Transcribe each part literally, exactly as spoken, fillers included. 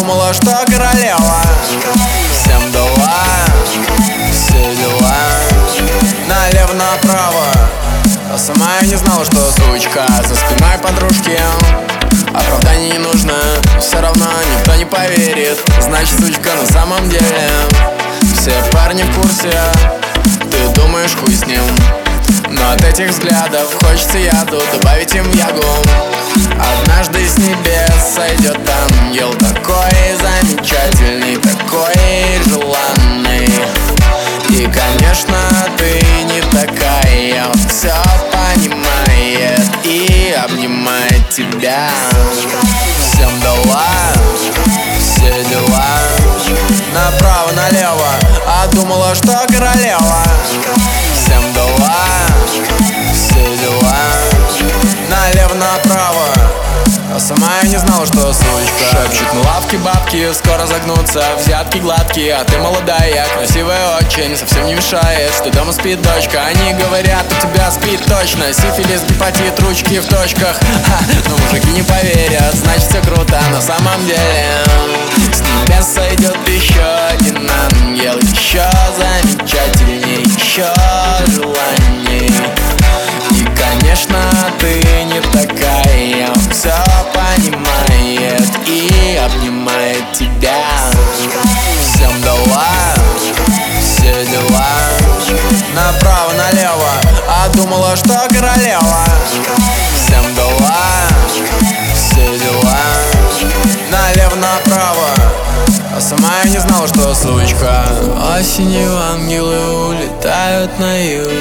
думала, что королева всем дала все дела налево-направо, а сама я не знала, что сучка за спиной подружки. Оправданий не нужно, все равно никто не поверит. Значит, сучка на самом деле. Все парни в курсе, ты думаешь, хуй с ним. Но от этих взглядов хочется яду добавить им ягу. Однажды с небес сойдет ангел, такой замечательный, такой желанный. И, конечно, ты не такая, он все понимает и обнимает тебя. Всем дала все дела направо-налево, а думала, что королева всем дала все дела налево-направо, а сама я не знала, что сучка. Шепчет на лавке бабки, скоро загнутся, взятки гладкие. А ты молодая, красивая очень, совсем не мешает, что дома спит дочка. Они говорят, у тебя спит точно сифилис, гепатит, ручки в точках. Ха, но мужики не поверят, значит все круто на самом деле. С небес сойдет еще один ангел, еще замечательней, еще желаний. И, конечно, ты не такая, он все понимает и обнимает тебя. Всем дала все дела направо-налево, а думала, что королева всем дала все дела налево-направо, а сама я не знала, что сучка. Осенью ангелы улетают на юг,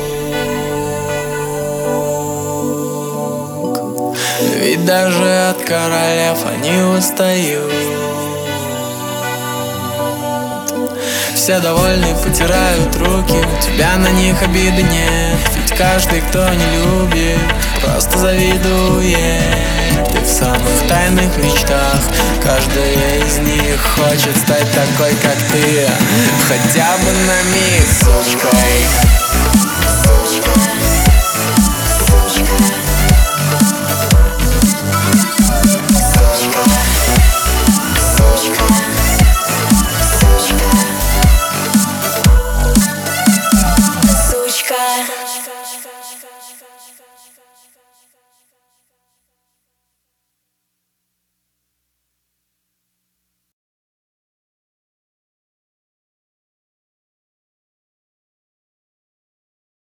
ведь даже от королев они устают. Все довольны, потирают руки, у тебя на них обиды нет. Ведь каждый, кто не любит, просто завидует. Ты в самых тайных мечтах, каждая из них хочет стать такой, как ты, хотя бы на миг сучкой. Сучка.